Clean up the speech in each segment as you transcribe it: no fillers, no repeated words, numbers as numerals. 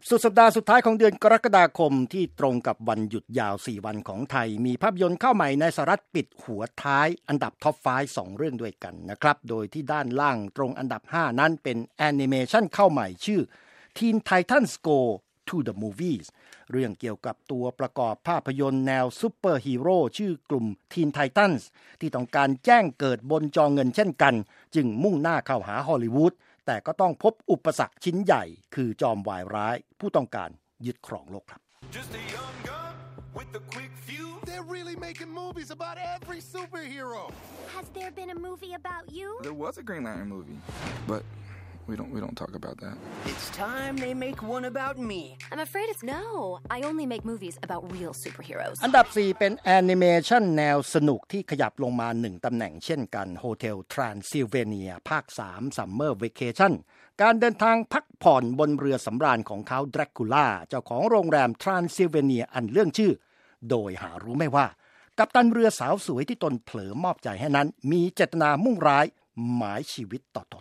สุดสัปดาห์สุดท้ายของเดือนกรกฎาคมที่ตรงกับวันหยุดยาว4วันของไทยมีภาพยนตร์เข้าใหม่ในสหรัฐปิดหัวท้ายอันดับท็อป5 2เรื่องด้วยกันนะครับโดยที่ด้านล่างตรงอันดับ5นั้นเป็นแอนิเมชันเข้าใหม่ชื่อ Teen Titans Go to the Movies เรื่องเกี่ยวกับตัวประกอบภาพยนตร์แนวซูเปอร์ฮีโร่ชื่อกลุ่ม Teen Titans ที่ต้องการแจ้งเกิดบนจอเงินเช่นกันจึงมุ่งหน้าเข้าหาฮอลลีวูดแต่ก็ต้องพบอุปสรรคชิ้นใหญ่คือจอมวายร้ายผู้ต้องการยึดครองโลกครับ They're really making movies about every superhero. Has there been a movie about you? There was a Green Lantern movie, but we don't talk about that. It's time they make one about me. I'm afraid it's no. I only make movies about real superheroes. อันดับ4เป็นแอนิเมชันแนวสนุกที่ขยับลงมา1ตำแหน่งเช่นกัน Hotel Transylvania ภาค3 Summer Vacation การเดินทางพักผ่อนบนเรือสำราญของเขาดรากูล่าเจ้าของโรงแรม Transylvania อันเรื่องชื่อโดยหารู้ไม่ว่ากัปตันเรือสาวสวยที่ตนเผลอมอบใจให้นั้นมีเจตนามุ่งร้ายหมายชีวิตต่อตน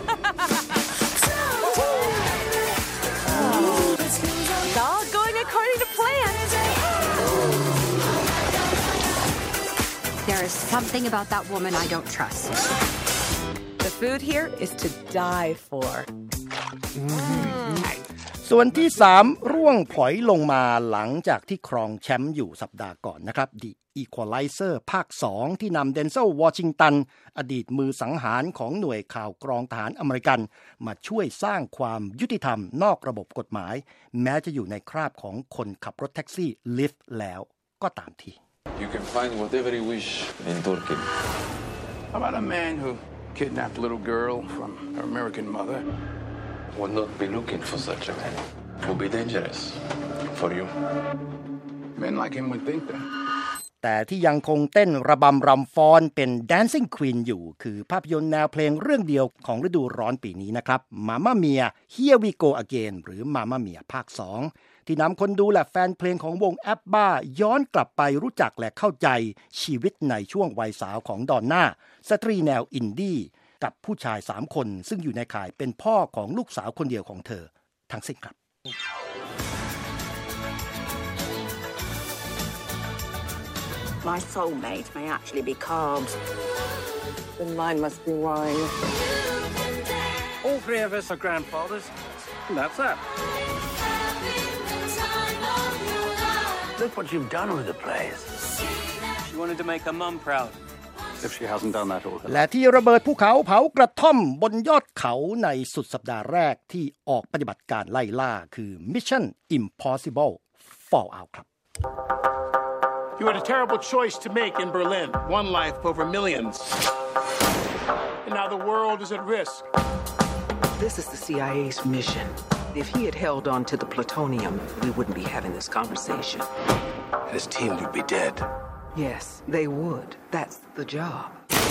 It's all going according to plan. There is something about that woman I don't trust. The food here is to die for. ส่วนที่3ร่วงผอยลงมาหลังจากที่ครองแชมป์อยู่สัปดาห์ก่อนนะครับ The Equalizer ภาค2ที่นำเดนเซลวอชิงตันอดีตมือสังหารของหน่วยข่าวกรองทหารอเมริกันมาช่วยสร้างความยุติธรรมนอกระบบกฎหมายแม้จะอยู่ในคราบของคนขับรถแท็กซี่ลิฟต์แล้วก็ตามที You can find whatever you wish in Turkey. How about a man who kidnapped a little girl from her American mother? Would not be looking for such a man. Would be dangerous for you. Men like him would think that. แต่ที่ยังคงเต้นระบำรำฟ้อนเป็น Dancing Queen อยู่คือภาพยนตร์แนวเพลงเรื่องเดียวของฤดูร้อนปีนี้นะครับ Mamma Mia Here We Go Again หรือ Mamma Mia ภาค2ที่นำคนดูและแฟนเพลงของวงแอปบ้าย้อนกลับไปรู้จักและเข้าใจชีวิตในช่วงวัยสาวของดอนน่าสตรีแนวอินดี้กับผู้ชาย3คนซึ่งอยู่ในข่ายเป็นพ่อของลูกสาวคนเดียวของเธอทั้งสิ้นครับ My soulmate may actually be carbs. Then mine must be wine. All three of us are grandfathers. And that's that. Look what you've done with the place. She wanted to make her mum proud. If she hasn't done that already. และที่ระเบิดภูเขาเผากระท่อมบนยอดเขาในสุดสัปดาห์แรกที่ออกปฏิบัติการไล่ล่าคือ Mission Impossible Fallout ครับ You had a terrible choice to make in Berlin. One life over millions. And now the world is at risk. This is the CIA's mission. If he had held on to the plutonium, we wouldn't be having this conversation. And his team would be dead. Yes, they would. That's the job.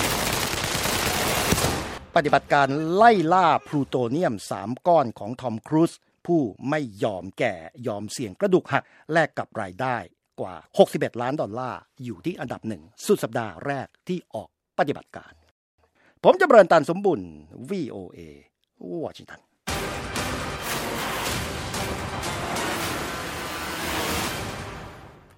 ปฏิบัติการไล่ล่าพลูโตเนียม3ก้อนของทอมครูซผู้ไม่ยอมแก่ยอมเสี่ยงกระดูกหักแลกกับรายได้กว่า$61 ล้านอยู่ที่อันดับ1สุดสัปดาห์แรกที่ออกปฏิบัติการผมจำเริญตันสมบุญ VOA วอชิงตัน